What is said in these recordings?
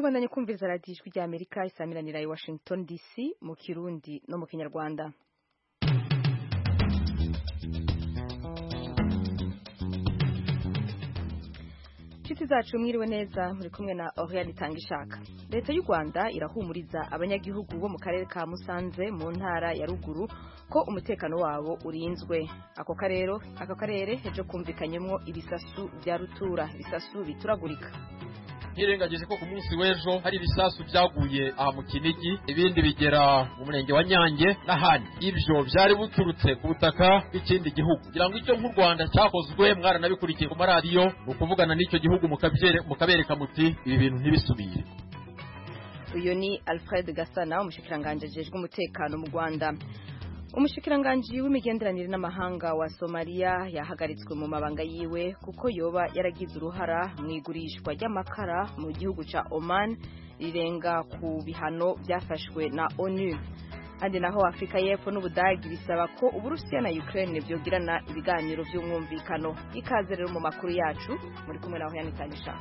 Mubandanye kumviriza radiyo ijwi rya Amerika isamiranira i Washington DC mu Kirundi no mu Kinyarwanda. Inshuti zacu mwiriwe neza, muri kumwe na Oriane Itangishaka. Leta y'u Rwanda irahumuriza abanyagihugu bo mu karere ka Musanze mu ntara ya Ruguru ko umutekano wabo urinzwe. Ako karere ejo kumvikanyemwo ibisasu vya rutura, ibisasu bituragurika. Ntirengagije ko ku munsi w'ejo hari ibisasu byaguye aha mu Kinigi, ibindi bigera mu murenge wa Nyange n'ahandi. Ibyo byari buturutse ku butaka bw'ikindi gihugu. Kugira ngo icyo nk'u Rwanda cyakozwe mwaranabikurikiye ku maradiyo, ni ukuvugana n'icyo gihugu mukabereka muti ibi bintu ntibisubire. Uyu ni Alfred Gasana, umushikiranganji ajejwe umutekano mu Rwanda. Umushikiranganji w'imigenderanire n'amahanga wa Somalia yahagaritswe mu mabanga yiwe kuko yoba yaragize uruhara mu igurishwa ry'amakara mu gihugu ca Oman rirenga ku bihano byafashwe na ONU. Andi naho Afrika y'Epfo n'Ubudagi bisaba ko Uburusiya na Ukraine byogirana ibiganiro by'umwumvikano. Ikaze rero mu makuru yacu, muri kumwe naho yanitanisha.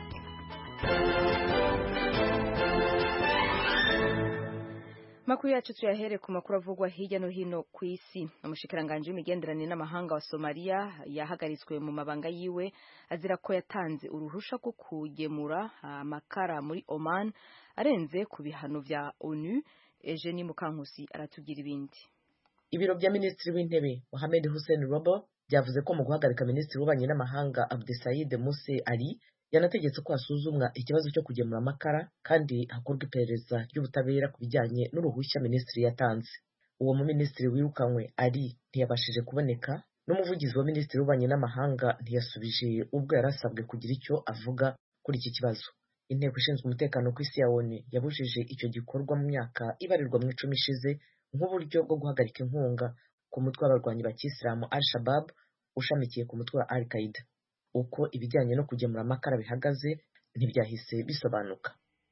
Makuru yacu tuyahere ku makuru avugwa hirya no hino ku isi. Umushikiranganji w'imigenderanire n'amahanga wa Somalia yahagaritswe mu mabanga yiwe azira ko yatanze uruhusha rwo kugemura amakara muri Oman arenze ku bihano vya ONU. Eugenie Mukankusi aratubwira ibindi. Ibiro bya Minisitiri w'Intebe Mohamed Hussein Robo byavuze ko mu guhagarika Minisitiri w'Ububanyi n'amahanga Abdisaid Muse Ali yanategetse ko hasuzumwa ikibazo cyo kugemura amakara kandi hakorwa iperereza ry'ubutabera ku bijyanye n'uruhushya minisitiri yatanze. Uwo mu minisitiri wirukanywe ari ntiyabashije kuboneka, n'umuvugizi wa minisitiri w'ububanyi n'amahanga ntiyasubije ubwo yarasabwe kugira icyo avuga kuri iki kibazo. Inteko ishinzwe umutekano ku isi ya ONU yabujije icyo gikorwa mu myaka ibarirwa mu 10 ishize nk'uburyo bwo guhagarika inkunga ku mutwe w'abarwanyi ba Kisilamu Al-Shabaab ushamikiye ku mutwe wa Al-Qaeda. Uko ibijyanye no kugemura amakara bihagaze ntibyahise bisobanuka.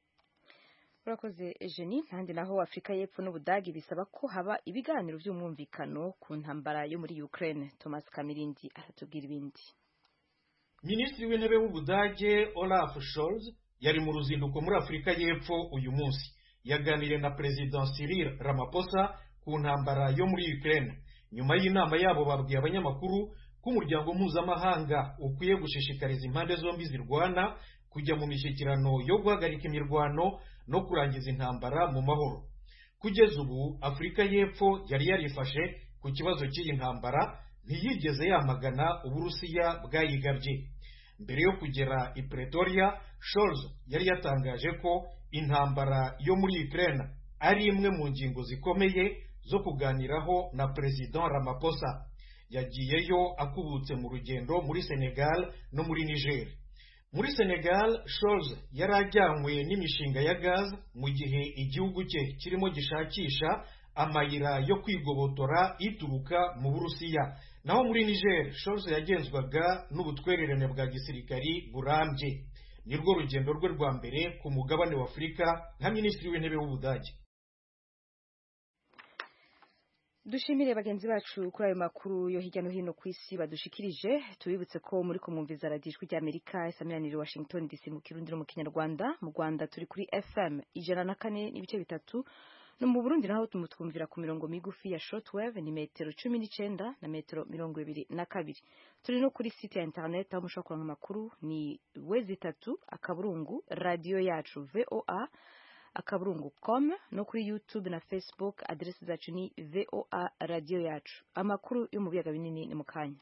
Urakoze Eugenie. Kandi naho Afrika y'Epfo n'Ubudagi bisaba ko haba ibiganiro by'umwumvikano ku ntambara yo muri Ukraine. Thomas Kamirindi aratubwira ibindi. Minisitiri w'Intebe w'Ubudage Olaf Scholz yari mu ruzinduko muri Afrika y'Epfo uyu munsi. Yaganiriye na President Cyril Ramaphosa ku ntambara yo muri Ukraine. Nyuma y'inama yabo babwiye abanyamakuru ko umuryango mpuzamahanga ukwiye gushishikariza impande zombi zirwana kujya mu mishyikirano yo guhagarika imirwano no kurangiza intambara mu mahoro. Kugeza ubu Afrika y'Epfo yari yarifashe ku kibazo cy'iyi ntambara, ntiyigeze yamagana Uburusiya bwayigabye. Mbere yo kugera i Pretoria, Scholz yari yatangaje ko intambara yo muri Ukraine ari imwe mu ngingo zikomeye zo kuganiraho na President Ramaphosa. Yagiyeyo akubutse mu rugendo muri Senegal no muri Niger. Muri Senegal, Scholz yari ajyanywe n'imishinga ya gaz mu gihe igihugu cye kirimo gishakisha amayira yo kwigobotora ituruka mu Burusiya. Naho muri Niger, Scholz yagenzwaga n'ubutwererane bwa gisirikari burambye. Nirwo rugendo rwe rwa mbere ku mugabane wa Afrika nka Minisitiri w'Intebe w'Ubudage. Dushimire bagenzi bacu kuri ayo makuru yo hirya no hino ku isi badushikirije. Tubibutse ko muri kumwumviza radiyo ijwi rya Amerika isamiranira Washington DC mu Kirundi no mu Kinyarwanda. Mu Rwanda turi kuri FM 104.3, no mu Burundi naho tumutwumvira ku mirongo migufi ya shortwave ni metero 19 na metero 22. Turi no kuri site ya internet aho mushobora kuranga amakuru ni wezi3 radio yacu VOA _com, no kuri YouTube na Facebook adresse zacu ni VOA radio yacu. Amakuru yo mu biyaga binini ni mukanya.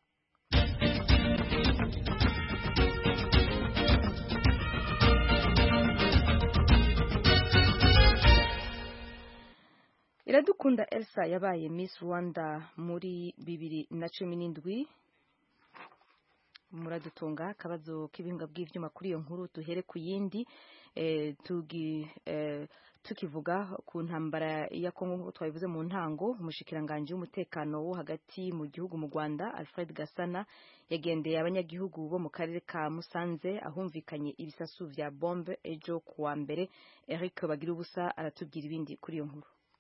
Iradukunda Elsa yabaye Miss Rwanda muri 2017. Muradutunga akabazo k'ibinga bw'ivyuma kuri iyo nkuru. Tuhere ku yindi tukivuga ku ntambara ya Kongo nk'uko twabivuze mu ntango. Umushikiranganji w'umutekano wo hagati mu gihugu mu Rwanda Alfred Gasana yagendeye abanyagihugu bo mu karere ka Musanze ahumvikanye ibisasu vya bombe ejo kuwa mbere. Eric Bagirubusa aratubwira ibindi kuri iyo nkuru.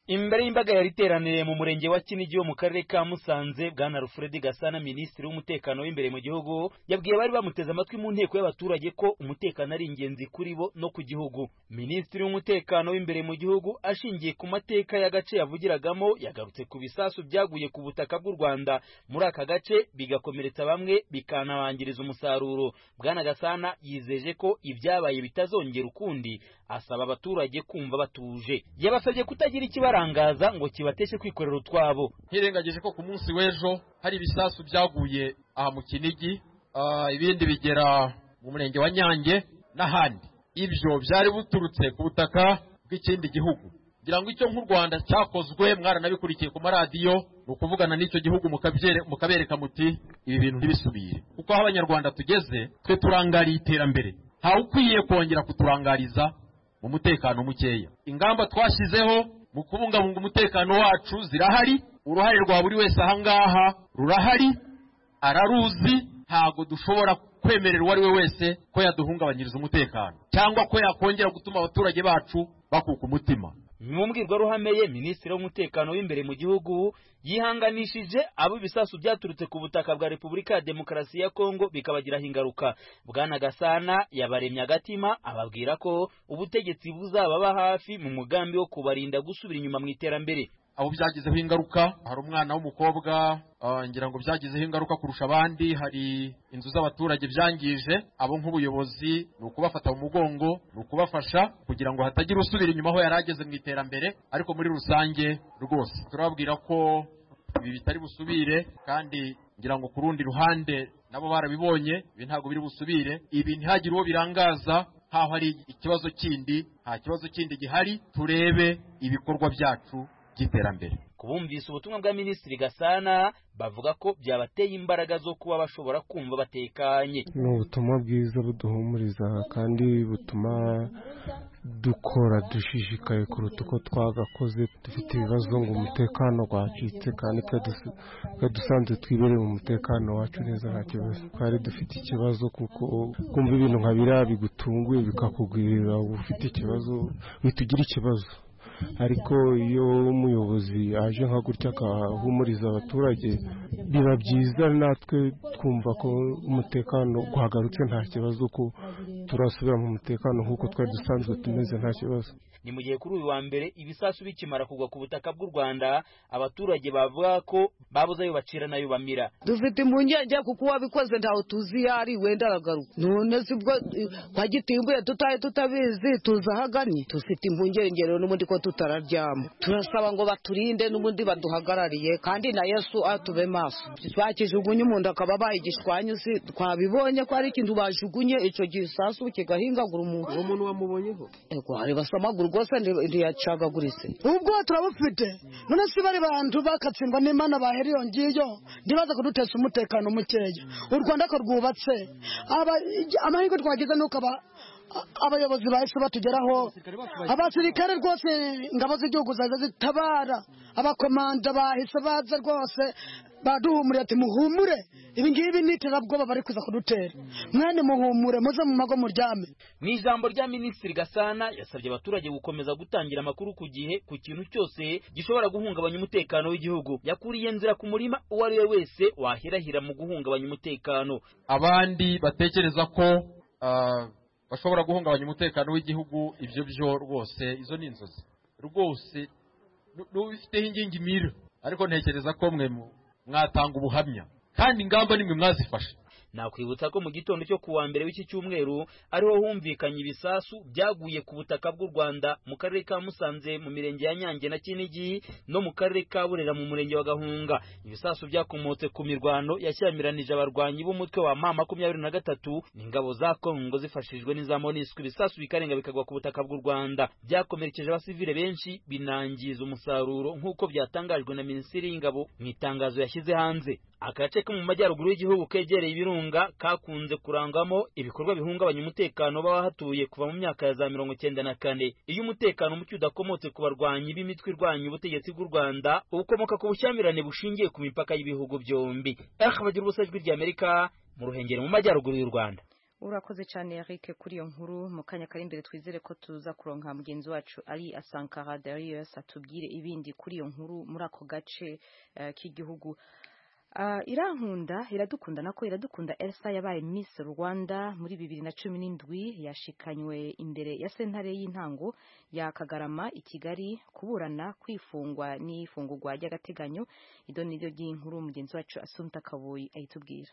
Imbere y'imbaga yari iteraniye mu murenge wa Kinigi wo mu karere ka Musanze, Bwana Alfred Gasana, minisitiri w'umutekano w'imbere mu gihugu, yabwiye bari bamuteze amatwi mu nteko y'abaturage ko umutekano ari ingenzi kuri bo no ku gihugu. Minisitiri w'umutekano w'imbere mu gihugu ashingiye ku mateka y'agace yavugiragamo yagarutse ku bisasu byaguye ku butaka bw'u Rwanda muri aka gace bigakomeretsa bamwe bikanabangiriza umusaruro. Bwana Gasana yizeje ko ibyabaye bitazongera ukundi, asaba abaturage kumva batuje. Yabasabye kutagira ikibarangaza ngo kibateshe kwikorera utwabo. Hirengagije ko ku munsi w'ejo hari ibisasu byaguye aha mu Kinigi, ibindi bigera mu murenge wa Nyange n'ahandi. Ibyo byari buturutse ku butaka bw'ikindi gihugu. Ngira ngo icyo nk'u Rwanda cyakozwe mwaranabikurikiye ku maradiyo, ni ukuvugana n'icyo gihugu mukabereka muti ibi bintu ntibisubire. Kuko aho abanyarwanda tugeze twe turangariye iterambere, ntawe ukwiye kongera kuturangariza mu mutekano mukeya. Ingamba twashyizeho mu kubungabunga umutekano wacu zirahari, uruhare rwa buri wese ahangaha rurahari, araruzi. Ntago dushobora kwemerera uwo ari we wese ko yaduhungabanyiriza umutekano cyangwa ko yakongera gutuma abaturage bacu bakuka umutima. Mu mbwirwaruhame ye, minisitiri w'umutekano w'imbere mu gihugu yihanganishije abo ibisasu byaturutse ku butaka bwa Repubulika ya Demokarasi ya Kongo bikabagiraho ingaruka. Bwana Gasana yabaremye agatima, ababwira ko ubutegetsi buzababa hafi mu mugambi wo kubarinda gusubira inyuma mu iterambere. Abo byagizeho ingaruka, hari umwana w'umukobwa ngira ngo byagizeho ingaruka kurusha abandi, hari inzu z'abaturage byangije. Abo nk'ubuyobozi ni ukubafata mu mugongo, ni ukubafasha kugira ngo hatagira usubira inyuma aho yarageze mu iterambere. Ariko muri rusange rwose turababwira ko ibi bitari busubire, kandi ngira ngo ku rundi ruhande nabo barabibonye ibi ntabwo biri busubire. Ibi ntihagire uwo birangaza nkaho hari ikibazo kindi. Nta kibazo kindi gihari, turebe ibikorwa byacu by'iterambere. Kubumvise ubutumwa bwa Minisitiri Gasana bavuga ko byabateye imbaraga zo kuba bashobora kumva batekanye. Ni ubutumwa bwiza buduhumuriza kandi butuma dukora dushishikaye kuruta uko twagakoze. Dufite ibibazo ngo umutekano wacitse, kandi twe dusanzwe twibereye mu mutekano wacu neza nta kibazo. Twari dufite ikibazo kuko kumva ibintu nka biriya bigutunguye bikakugwirira, ufite ikibazo bitugira ikibazo. Ariko iyo umuyobozi aje nka gutya akahumuriza abaturage, biba byiza, natwe twumva ko umutekano guhagarutse nta kibazo, ko turasubira mu mutekano nk'uko twari dusanzwe tumeze nta kibazo. Ni mu gihe kuri uyu wa mbere ibisasu bikimara kugwa ku butaka bw'u Rwanda, abaturage bavuga ko babuze ayo bacira nayo bamira. Dufite impungenge kuko wabikoze ntawe tuzi yari wenda aragaruka. None sibwo twagitimbuye tutabizi tuzahaganye. Dufite impungenge rero n'ubundi ko tutararyama. Turasaba ngo baturinde n'ubundi baduhagarariye, kandi na Yesu atube maso. Twakijugunye umuntu akaba bayigishwanyu, si twabibonye ko ari ikintu bajugunye ico gisasu kigahingagura umuntu. Uwo muntu wamubonyeho? Ego hari basamaguru rwose ntiyacagaguritse. Ubwo turabufite, none si bari bantu bakatsindwa n'Imana baheriyo ngiyo ndibaza kuduteza umutekano mukeya. U Rwanda ko rwubatse, amahirwe twagize nuko abayobozi bahise batugeraho, abasirikare rwose ingabo z'igihugu zaza zitabara, abakomanda bahise baza rwose baduhumuriye ati muhumure, ibi ngibi n'iterabwoba bari kuza kudutera, mwene muhumure muze mu mago muryame. Mu ijambo rya Minisitiri Gasana yasabye abaturage gukomeza gutangira amakuru ku gihe ku kintu cyose gishobora guhungabanya umutekano w'igihugu. Yakuriye nzira ku murima uwo ari we wese wahirahira mu guhungabanya umutekano. Abandi batekereza ko bashobora guhungabanya umutekano w'igihugu, ibyo byo rwose izo ni inzozi rwose, n'ufiteho ingingimira. Ariko ntekereza ko mwe mwatanga ubuhamya kandi ingamba nimwe mwazifashe. Nakwibutsa ko mu gitondo cyo kuwa mbere w'iki cyumweru ariho humvikanye ibisasu byaguye ku butaka bw'u Rwanda mu karere ka Musanze, mu mirenge ya Nyange na Kinigi, no mu karere ka Burera mu murenge wa Gahunga. Ibisasu byakomotse ku mirwano yashyamiranyije abarwanyi b'umutwe wa M23 n'ingabo za Kongo zifashijwe n'iza MONUSCO. Ibisasu bikarenga bikagwa ku butaka bw'u Rwanda, byakomerekeje abasivile benshi, binangiza umusaruro nk'uko byatangajwe na Minisiteri y'Ingabo mu itangazo yashyize hanze. Agace ko mu majyaruguru y'igihugu kegereye ibirunga kakunze kurangwamo ibikorwa bihungabanya umutekano w'abahatuye kuva mu myaka ya za 1994. Iyo umutekano muke udakomotse ku barwanyi b'imitwe irwanya ubutegetsi bw'u Rwanda, ukomoka ku bushyamirane bushingiye ku mipaka y'ibihugu byombi. Bagira ubusajwi ry'Amerika mu Ruhengeri mu majyaruguru y'u Rwanda. urakoze cyane Eric kuri iyo nkuru. Mu kanya kari imbere twizere ko tuza kuronka mugenzi wacu Ali Asankara Darius atubwire ibindi kuri iyo nkuru muri ako gace k'igihugu. Iradukunda Elsa yabaye Miss Rwanda muri 2017 yashikanywe imbere ya sentare y'intango ya Kagarama i Kigali kuburana kwifungwa n'ifungurwa ry'agateganyo. Idonido ry'inkuru mugenzi wacu Asumta Kaboyi ayitubwira.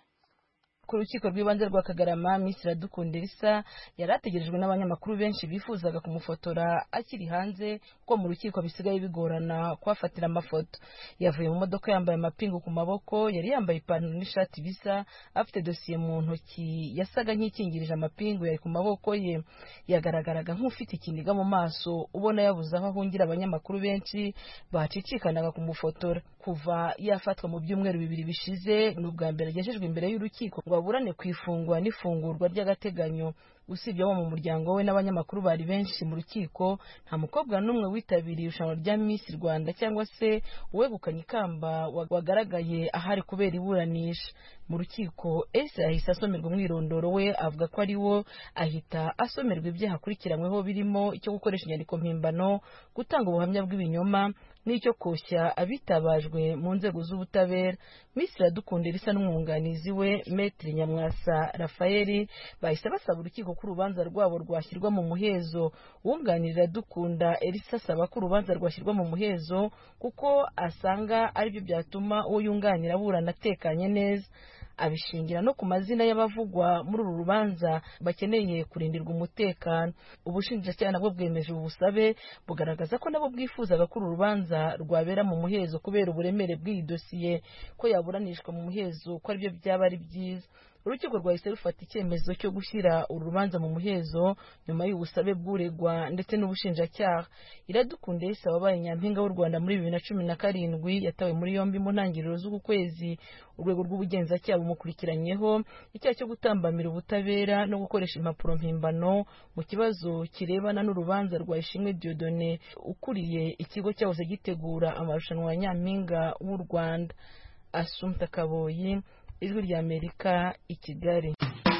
Ku rukiko rw'ibanze rwa Kagarama, Miss Iradukunda Elsa yarategerejwe n'abanyamakuru benshi bifuzaga kumufotora akiri hanze ko mu rukiko bisigaye bigorana kwafatira amafoto. Yavuye mu modoka yambaye amapingu ku maboko, yari yambaye ipantaro n'ishati bisa, afite dosiye mu ntoki yasaga nk'ikingirije amapingu yari ku maboko ye. Yagaragaraga nk'ufite ikiniga mu maso, ubona yabuze aho ahungira abanyamakuru benshi bacicikanaga kumufotora. Kuva yafatwa mu byumweru 2 bishize, n'ubwa mbere yagejejwe imbere y'urukiko baburane kwifungwa n'ifungurwa ry'agateganyo. Usibye abo mu muryango we n'abanyamakuru bari benshi mu rukiko, nta mukobwa n'umwe witabiriye irushanwa rya Miss Rwanda cyangwa se uwegukanye ikamba wagaragaye ahari kubera iburanisha. Mu rukiko Elsa yahise asomerwa umwirondoro we, avuga ko ari wo, ahita asomerwa ibyaha akurikiranyweho birimo icyo gukoresha inyandiko mpimbano, gutanga ubuhamya bw'ibinyoma n'icyo koshya abitabajwe mu nzego z'ubutabera. Miss Iradukunda Elsa n'umwunganizi we Maître Nyamwasa Raphael bahise basaba urukiko ko urubanza rwabo rwashyirwa mu muhezo. Wunganira Iradukunda Elsa asaba ko urubanza rwashyirwa mu muhezo kuko asanga ari byo byatuma uwo yunganira aburana atekanye neza. Abishingira no ku mazina y'abavugwa muri uru rubanza bakeneye kurindirwa umutekano. Ubushinjacyaha nabwo bwemeje ubusabe, bugaragaza ko nabo bwifuzaga ko uru rubanza rwabera mu muhezo kubera uburemere bw'iyi dosiye, ko yaburanishwa mu muhezo ko aribyo byaba ari byiza. Urukiko rwahise rufata icyemezo cyo gushyira uru rubanza mu muhezo nyuma y'ubusabe bw'uregwa ndetse n'ubushinjacyaha. Iradukunda Elsa wabaye nyampinga w'u Rwanda muri 2017 yatawe muri yombi mu ntangiriro z'uku kwezi. Urwego rw'ubugenzacyaha bumukurikiranyeho icyaha cyo gutambamira ubutabera no gukoresha impapuro mpimbano mu kibazo kirebana n'urubanza rwa Ishimwe Dieudonné ukuriye ikigo cyahoze gitegura amarushanwa ya nyampinga w'u Rwanda. Asumta Kaboyi, Ijwi ry'Amerika, i Kigali.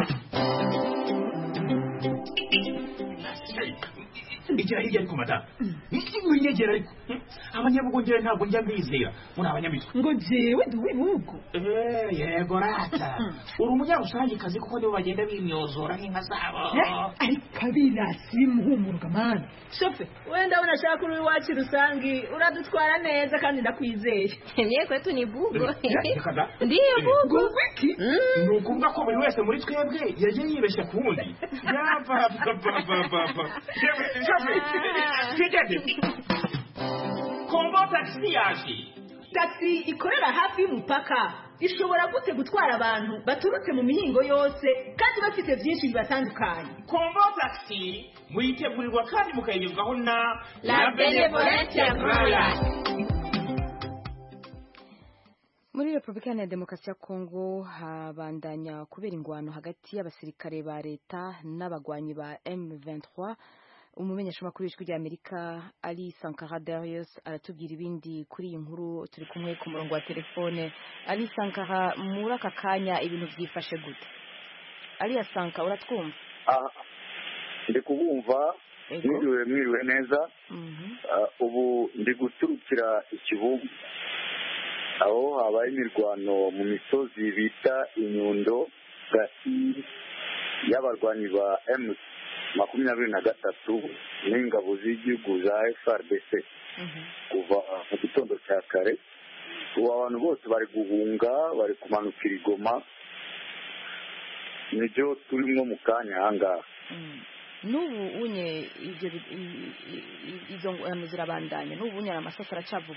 Igira hirya ariko mata winyegera ariko abanyabugongera ntabwo njya mbizera muri abanyamitwe ngo jewe ndi wibugo yego rata uri umunyarusange kazi kuko nibo bagenda bimyozora nk'inka zabo ariko abirasi bimuhumurwa mana shofe wenda unashaka uri iwacu rusangi uradutwara neza kandi ndakwizeye niye kwetu ni bugo ndiye bugo wiki ni ukuvuga ko buri wese muri twebwe yagiye yibeshya ku wundi Kombo taxi yaje. Taxi ikorera hafi y'umupaka ishobora gute gutwara abantu baturutse mu mihingo yose kandi bafite byinshi bibatandukanye. Kombo taxi muyitegurirwa kandi mukayigezwaho na La Benevolence Royal. Muri Republika ya Demokarasi ya Kongo habandanya kubera ingwano hagati y'abasirikare ba leta n'abagwanyi ba M23. Umumenyeshamakuru w'Ijwi ry'Amerika Ali Sankara Darius aratubwira ibindi kuri iyi nkuru. Turi kumwe ku murongo wa telefone. Ali Sankara, muri aka kanya ibintu byifashe gute? Ali Sankara, uratwumva? Ndi kubumva, mwiriwe neza. Ubu ndi guturukira Ikivumu aho habaye imirwano mu misozi bita Inyundo gati y'abarwanyi ba M23 n'ingabo z'igihugu za FARDC kuva mu gitondo cya kare. Ubu abantu bose bari guhunga, bari kumanukira Igoma, nibyo turimo mu kanya ahangaha. N'ubu unye izo ngwano zirabandanya, n'ubu unye amasasu aracavuga.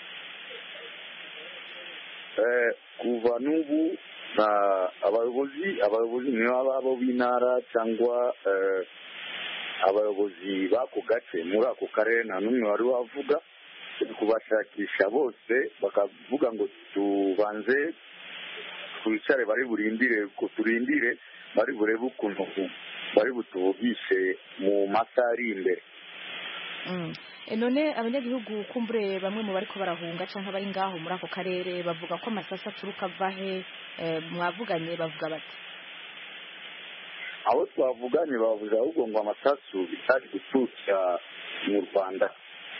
Kuva n'ubu abayobozi niba abo b'intara cyangwa abayobozi b'ako gace muri ako karere nta n'umwe wari wavuga. Kubashakisha bose bakavuga ngo tubanze twicare bari turindire bari burebe ukuntu bari butuvugishe mu masaha ari imbere. None abanyagihugu kumbure bamwe mu bariko barahunga canke bari ngaho muri ako karere bavuga ko amasasa aturuka vahe, mwavuganye bavuga bati? abo twavuganye bavuze ahubwo ngo amasasu bitari guturika mu Rwanda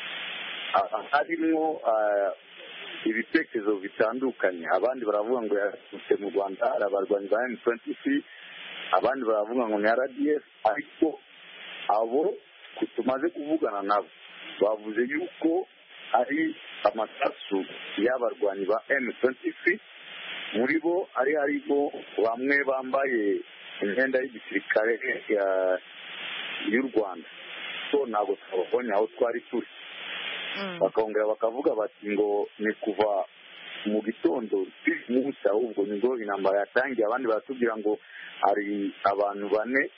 harimo ibitekerezo bitandukanye. Abandi baravuga ngo yaturutse mu Rwanda hari abarwanyi ba M23, abandi baravuga ngo ni RDF, ariko abo tumaze kuvugana nabo bavuze yuko ari amasasu y'abarwanyi ba M23, muri bo harimo bamwe bambaye imyenda y'igisirikare y'u Rwanda, so ntabwo twabonye aho twari turi. Bakongera bakavuga bati ngo ni kuva mu gitondo munsi ahubwo nibwo intambara yatangiye. Abandi baratubwira ngo hari abantu 4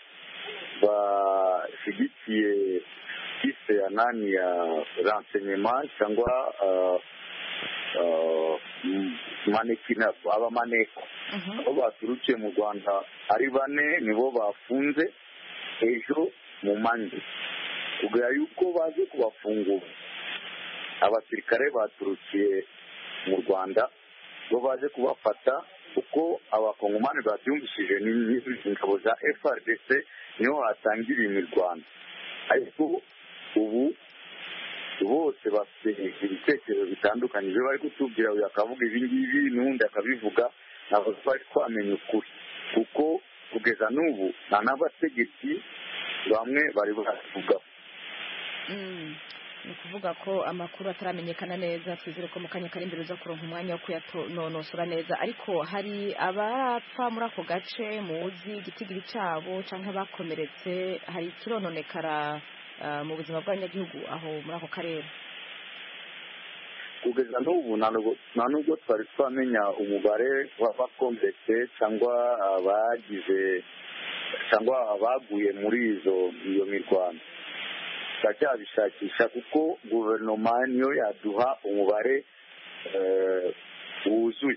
bashyigikiye kise ya nani ya renseignement cyangwa manekina abamaneko abo baturukiye mu Rwanda ari 4 nibo bafunze ejo mu mandi, kugira yuko baje kubafungura. Abasirikare baturukiye mu Rwanda bo baje kubafata, kuko abakongomani babyumvishije n'ingabo za FRDC niho hatangiriye imirwano. Ariko ubu bose bafite ibitekerezo bitandukanye, ibyo bari kutubwira uyu akavuga ibi ngibi n'undi akabivuga, ntabwo twari twamenya ukuri, kuko kugeza n'ubu nta n'abategetsi bamwe bari bavugaho. ni ukuvuga ko amakuru ataramenyekana neza. Twizere ko mu kanya kari imbere uza kuronka umwanya wo kuyanonosora neza. Ariko hari abapfa muri ako gace muzi igitigiri cyabo cyangwa bakomeretse, hari ikirononekara mu buzima bw'abanyagihugu aho muri ako karere? Kugeza n'ubu nta nubwo twari twamenya umubare w'abakomeretse cyangwa abagize cyangwa abaguye muri iyo mirwano. Turacyabishakisha kuko guverinoma niyo yaduha umubare wuzuye.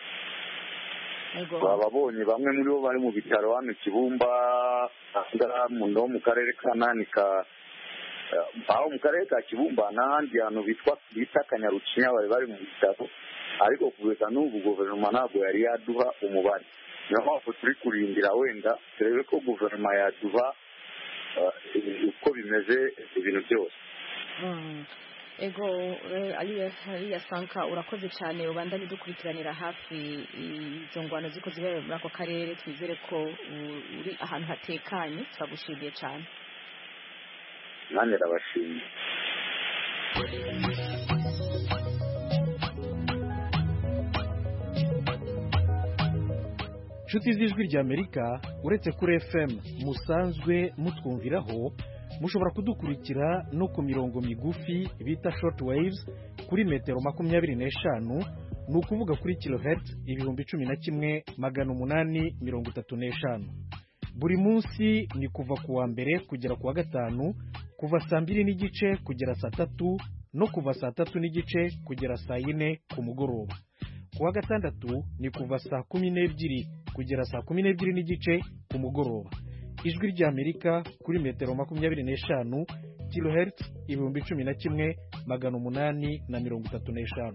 Bababonye bamwe muri bo bari mu bitaro hano Kibumba, no mu karere ka Nanika, aho mu karere ka Kibumba n'ahandi hantu bita Kanyarucinya bari mu bitaro, ariko kugeza n'ubu guverinoma ntabwo yari yaduha umubare. Niyo mpamvu turi kurindira wenda turebe ko guverinoma yaduha uko bimeze ibintu byose. Ego Aliya Sanka, urakoze cyane, ubandanye dukurikiranira hafi izo ngwano ziko zibera muri ako karere. Twizere ko uri ahantu hatekanye, turagushimiye cyane. Nanjye ndabashimiye. Inshuti z'ijwi ry'Amerika, uretse kuri FM musanzwe mutwumviraho, mushobora kudukurikira no ku mirongo migufi bita short waves kuri metero 25, ni ukuvuga kuri kilohertz 11,835. Buri munsi ni kuva ku wa mbere kugera ku wa gatanu, kuva saa 2:30 kugera saa 3, no kuva saa 3:30 kugera saa 4 ku mugoroba. Ku wa gatandatu ni kuva saa 12 kugera saa 12:30 ku mugoroba. Ijwi ry'Amerika kuri metero 25, kilohertz 11,835.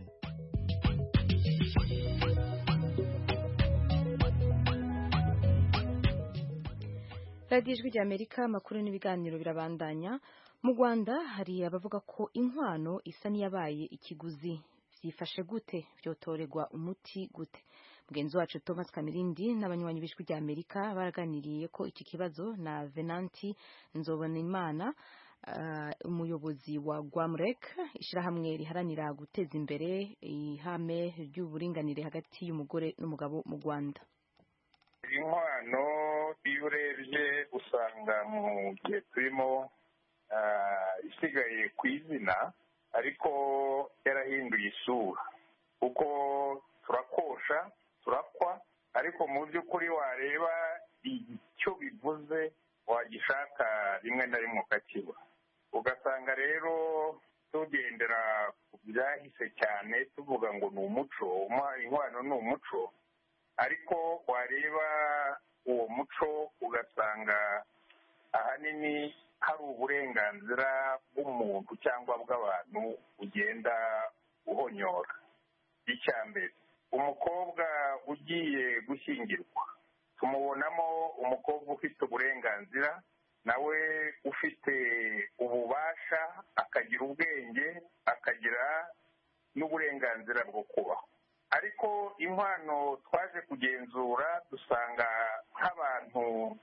Radio Ijwi ry'Amerika, amakuru n'ibiganiro birabandanya. Mu Rwanda hari abavuga ko inkwano isa n'iyabaye ikiguzi. Byifashe gute? Byotorerwa umuti gute? Mugenzi wacu Thomas Kamirindi n'abanywanyi b'Ijwi ry'Amerika baraganiriye ko iki kibazo na Venanti Nzobonimana, umuyobozi wa Gwamrek, ishirahamwe riharanira guteza imbere ihame ry'uburinganire hagati y'umugore n'umugabo mu Rwanda. Inkwano iyo urebye usanga mu gihe turimo isigaye ku izina, ariko yarahinduye isura, kuko turakosha turakwa, ariko mu by'ukuri wareba icyo bivuze wagishaka rimwe na rimwe ukakibura. Ugasanga rero tugendera ku byahise cyane tuvuga ngo ni umuco, inkwano ni umuco, ariko wareba uwo muco ugasanga ahanini hari uburenganzira bw'umuntu cyangwa bw'abantu ugenda uhonyora. Icya mbere, umukobwa ugiye gushyingirwa tumubonamo umukobwa ufite uburenganzira nawe ufite ububasha akagira ubwenge akagira n'uburenganzira bwo kubaho. Ariko inkwano twaje kugenzura dusanga nk'abantu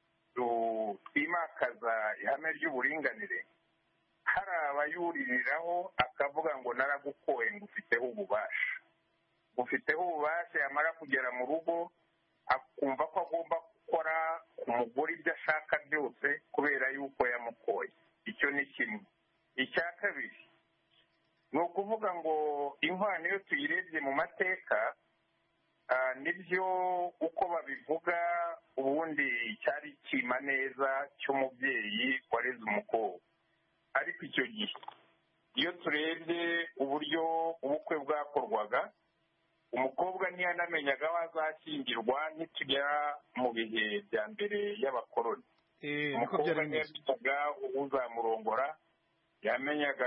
twimakaza ihame ry'uburinganire hari abayuririraho akavuga ngo naragukoye ngo ufiteho ububasha. Ufiteho ububasha yamara kugera mu rugo akumva ko agomba gukora umugore ibyo ashaka byose kubera yuko yamukoye. Icyo ni kimwe. Icya kabiri ni ukuvuga ngo inkwano iyo tuyirebye mu mateka nibyo uko babivuga ubundi cyari ikima neza cy'umubyeyi wareze umukobwa. Ariko icyo gihe iyo turebye uburyo ubukwe bwakorwaga umukobwa ntiyanamenyaga aho azashyingirwa ntitugera mu bihe bya mbere y'abakoroni. Umukobwa ntiyamenyaga uzamurongora, yamenyaga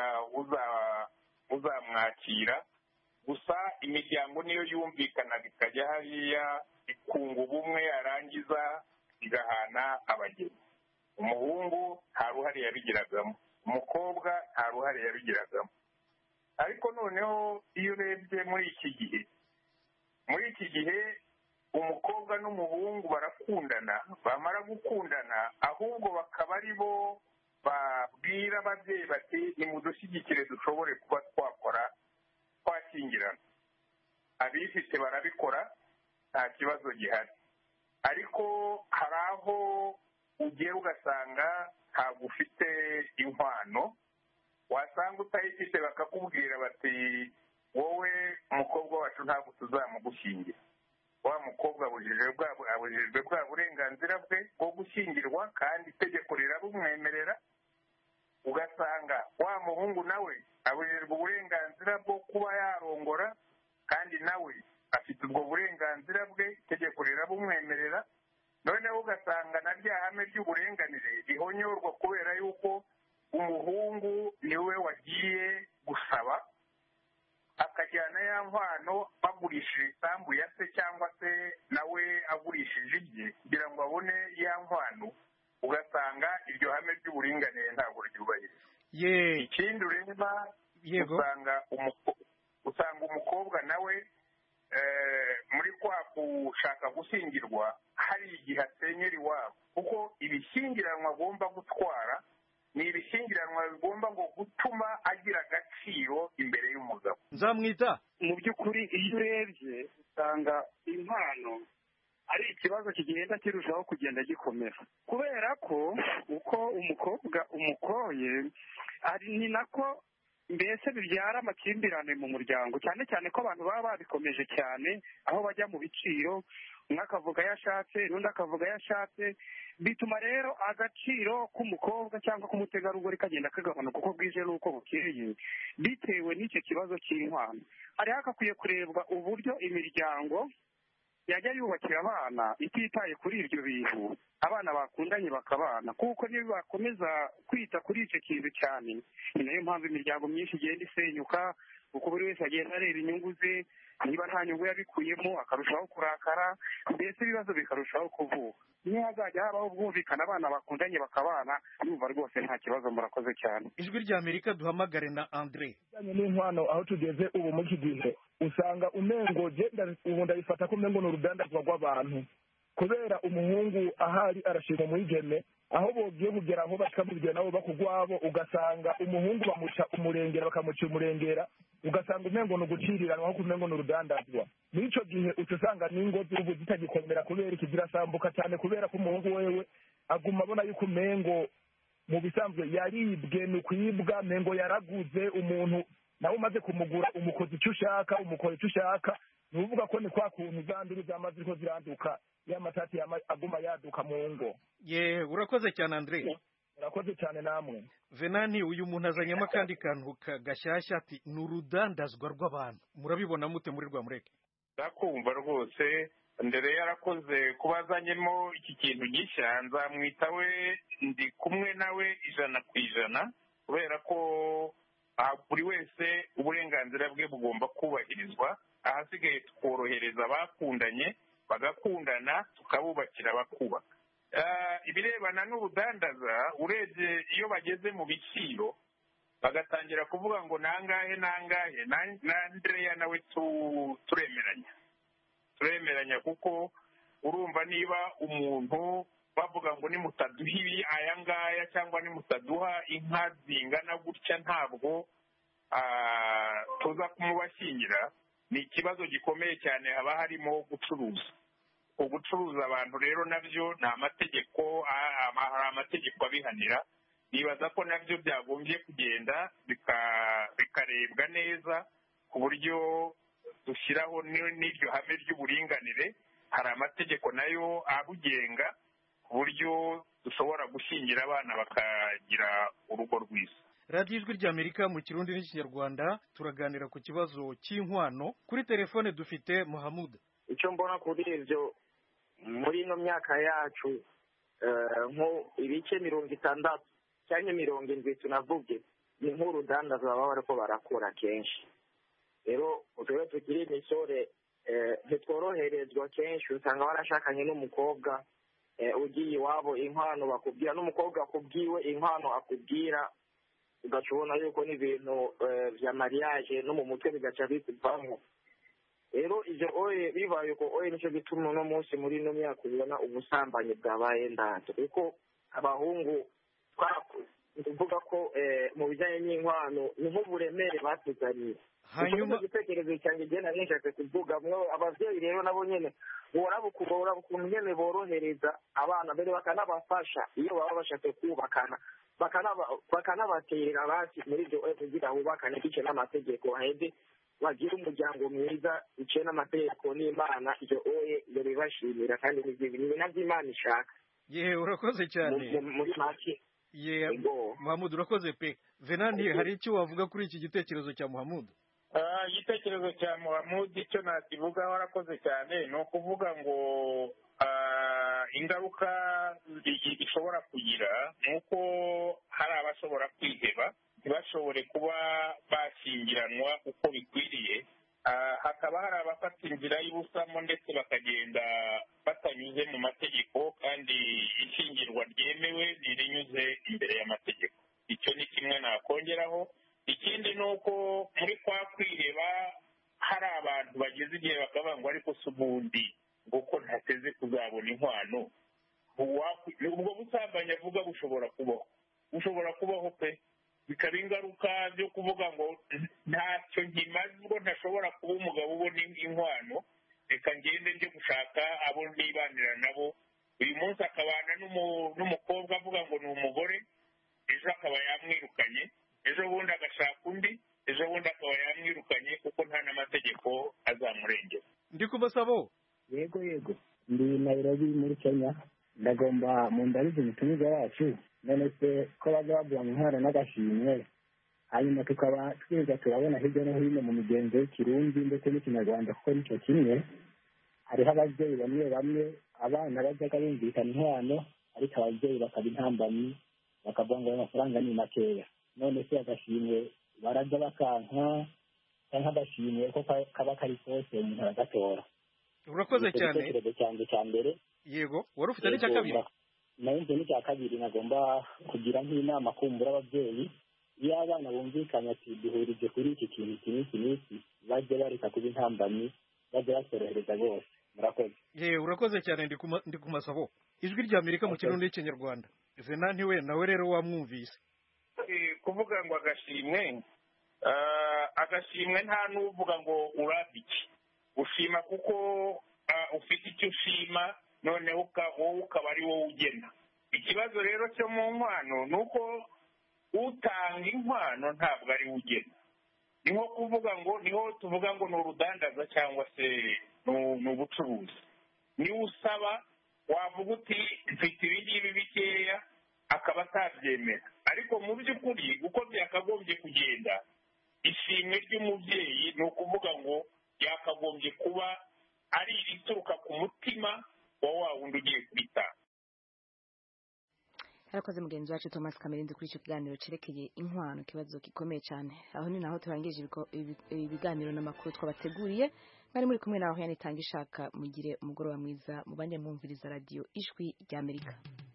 uzamwakira, gusa imiryango niyo yumvikanaga ikajya hariya ikunga ubumwe yarangiza igahana abageni. Umuhungu nta ruhare yabigiragamo, umukobwa nta ruhare yabigiragamo. Ariko noneho iyo urebye muri iki gihe umukobwa n'umuhungu barakundana, bamara gukundana ahubwo bakaba ari bo babwira ababyeyi bati nimudushyigikire dushobore kuba twakingirana. Abifite barabikora nta kibazo gihari, ariko hari aho ugera ugasanga ntabwo ufite inkwano, wasanga utayifite bakakubwira bati wowe umukobwa wacu ntabwo tuzamugushyingira. Wa mukobwa abujijwe bwa burenganzira bwe bwo gushyingirwa kandi itegeko rirabumwemerera, ugasanga wa muhungu nawe abujijwe uburenganzira bwo kuba yarongora kandi nawe afite ubwo burenganzira bwe, itegeko rirabumwemerera. Noneho ugasanga na rya hame ry'uburenganire rihonyorwa kubera yuko umuhungu niwe wagiye gusaba akajyana ya nkwano bagurishije isambu ya se cyangwa se nawe agurishije ibye kugira ngo abone ya nkwano, ugasanga iryo hame ry'uburinganire ntabwo ryubahirizwa. Ikindi ureba usanga umukobwa nawe muri kwa gushaka gushyingirwa hari igihe asenyera iwabo, kuko ibishyingiranwa agomba gutwara ni ibishyingiranwa bigomba ngo gutuma agira agaciro imbere y'umugabo. Nzamwita mu by'ukuri iyo urebye usanga impano ari ikibazo kigenda kirushaho kugenda gikomera, kubera ko uko umukobwa umukoye ni nako mbese bibyara amakimbirane mu muryango, cyane cyane ko abantu baba babikomeje cyane aho bajya mu biciro, umwe akavuga yashatse n'undi akavuga yashatse, bituma rero agaciro k'umukobwa cyangwa k'umutegarugori kagenda kagabanuka uko bwije n'uko bukeye bitewe n'icyo kibazo cy'inkwano. Hari hakwiye kurebwa uburyo imiryango yajya yubakira abana ititaye kuri ibyo bintu, abana bakundanye bakabana, kuko niba bakomeza kwita kuri icyo kintu cyane ni nayo mpamvu imiryango myinshi igenda isenyuka, kuko buri wese agenda areba inyungu ze, niba nta nyungu yabikuyemo akarushaho kurakara, mbese ibibazo bikarushaho kuvuka. Niyo hazajya habaho ubwumvikane abana bakundanye bakabana, numva rwose nta kibazo. Murakoze cyane. Ijwi rya Amerika duhamagare na Andre. N'inkwano aho tugeze ubu muri iki gihe usanga umengo ubu ndabifata ko umengo ni urudandazwa rw'abantu, kubera umuhungu ahari arashima umwigeme aho bogiye kugera aho bakamubwira nabo bakugwabo, ugasanga umuhungu bamuca umurengera bakamuca umurengera, ugasanga umengo ni uguciriranwa aho kumengo ni urudandazwa. Muri icyo gihe usanga n'ingo z'ubu zitagikomera kubera ikizirasambuka cyane, kubera ko umuhungu wewe aguma abona yuko umengo mu bisanzwe yaribwe, ni ukwibwa, mengo yaraguze umuntu nawe umaze kumugura umukozi icyo ushaka, umukora icyo ushaka. Ni uvuga ko ni kwa kuntu za nduru zamaze ziriko ziranduka, ya matati aguma yaduka mu ngo. Urakoze cyane Andre. Urakoze cyane namwe. Venani, uyu muntu azanyemo akandi kantu gashyashya ati ni urudandazwa rw'abantu. Murabibona mute muri Rwamureke? Ndakumva rwose. Ndere yarakoze kuba azanyemo iki kintu gishya, nzamwita we ndi kumwe nawe 100%, kubera ko buri wese uburenganzira bwe bugomba kubahirizwa. Ahasigaye tworohereza abakundanye bagakundana tukabubakira bakubaka. Ibirebana n'ubudandaza urebye iyo bageze mu biciro bagatangira kuvuga ngo nangahe na Andrea nawe turemeranya kuko urumva niba umuntu bavuga ngo nimutaduha ibi aya ngaya cyangwa nimutaduha inka zingana gutya ntabwo tuza kumubashyingira, ni ikibazo gikomeye cyane. Haba harimo gucuruza abantu rero nabyo ni amategeko, hari amategeko abihanira. Nibaza ko nabyo byagombye kugenda bikarebwa neza ku buryo dushyiraho n'iryo hame ry'uburinganire. Hari amategeko nayo abugenga ku buryo dushobora gushyingira abana bakagira urugo rwiza. radiyo ijwi ry'Amerika mu Kirundi n'Ikinyarwanda turaganira ku kibazo cy'inkwano. Kuri telefone dufite Muhammad. Icyo mbona kuri ibyo muri ino myaka yacu nko ibice 60 cyangwa 70 tunavuge ni nk'urudandazo baba bariko barakora kenshi. Rero utwe tukiri imisore ntitworoherezwa kenshi, usanga barashakanye n'umukobwa ugiye iwabo inkwano bakubwira, n'umukobwa akubwiwe inkwano akubwira, ugashobona yuko n'ibintu vya mariage no mu mutwe bigaca bikuvamo. Rero ivyo bibaye ko nicyo gituma uno munsi muri ino myaka ubona ubusambanyi bwabaye ndanze, kuko abahungu tuvuga ko mu bijyanye n'inkwano ni nk'uburemere batuzaniye. Hanyuma igitekerezo cyanjye genda nishatse kuvuga abavyeyi rero nabo nyene boraba ukuntu nyene borohereza abana mbere bakanabafasha iyo baba bashatse kubakana, bakanabaterera basi muri ibyo kugira hubakane bice n'amategeko aheze bagira umuryango mwiza bice n'amategeko n'Imana. Ibyo bibashimira kandi ni nabyo Imana ishaka. Urakoze cyane muri make. Muhammad urakoze pe. Venanti, hari icyo wavuga kuri iki gitekerezo cya Muhammad? Igitekerezo cya Muhammad icyo nakivuga warakoze cyane, ni ukuvuga ngo ingaruka ishobora kugira ni uko hari abashobora kwiheba ntibashobore kuba bashyingiranwa uko bikwiriye. Hakaba hari abafata inzira y'ubusamo ndetse bakagenda batanyuze mu mategeko, kandi ishyingirwa ryemewe ntirinyuze imbere y'amategeko. Icyo ni kimwe nakongeraho. Ikindi ni uko muri kwa kwiheba hari abantu bageze igihe bakavuga ngo ariko si ubundi ngo ko ntateze kuzabona inkwano. Ubwo busambanyi avuga bushobora kubaho pe, bikaba ingaruka byo kuvuga ngo ntacyo nkimaze ubwo ntashobora kuba umugabo ubona inkwano, reka ngende njye gushaka abo nibanira nabo. Uyu munsi akabana n'umukobwa avuga ngo ni umugore, ejo akaba yamwirukanye, ejo bundi agashaka undi, ejo bundi akaba yamwirukanye kuko nta n'amategeko azamurengera. Ndi kubasabo. Yego ndi Nairobi muri Kenya. Ndagomba mu ndarizo umutumiza wacu, none se ko bazavuga mu ntara n'agashimwe, hanyuma tukaba twiga turabona hirya no hino mu migenzo y'Ikirundi ndetse n'Ikinyarwanda kuko nicyo kimwe. Hariho ababyeyi bamwe abana bajyaga bumvikana inkwano, ariko ababyeyi bakaba intambamyi bakavuga ngo amafaranga ni makeya. None se agashimwe baraza bakanka cyangwa agashimwe ko kaba kari kose umuntu aragatora. Urakoze cyane. Igitekerezo cyanjye cya mbere. Yego, wari ufite n'icya kabiri? Nayo n'icya kabiri nagomba kugira nk'inama kumbura ababyeyi, iyo abana bumvikanye ati duhurije kuri iki kintu iki bajye bareka kuba intambamyi, bajye batorohereza rwose. Murakoze. Urakoze cyane. Ndi ku masabo. Ijwi ry'Amerika mu Kirundi n'Ikinyarwanda. Venanti we nawe rero wamwumvise. Kuvuga ngo agashimwe nta n'uvuga ngo urabiki. Ushima kuko ufite icyo ushima, noneho wowe ukaba ari wowe ugena. Ikibazo rero cyo mu nkwano ni uko utanga inkwano ntabwo ari we ugena. Ni nko kuvuga ngo niho tuvuga ngo ni urudandaza cyangwa se ni ubucuruzi. Niwe usaba, wavuga uti mfite ibi ngibi bikeya, akaba atabyemera. Ariko mu by'ukuri uko byakagombye kugenda, ishimwe ry'umubyeyi ni ukuvuga ngo yakagombye kuba ari irituruka ku mutima wa wundi ugiye kubitanga. yarakoze mugenzi wacu Thomas Kamerindi kuri icyo kiganiro cerekeye inkwano, kibazo gikomeye cyane. Aho ni naho turangije ibiganiro n'amakuru twabateguriye. Bari muri kumwe naho yanitanga ishaka, mugire umugoroba mwiza, mubanje mwumviriza radio Ijwi ry'Amerika.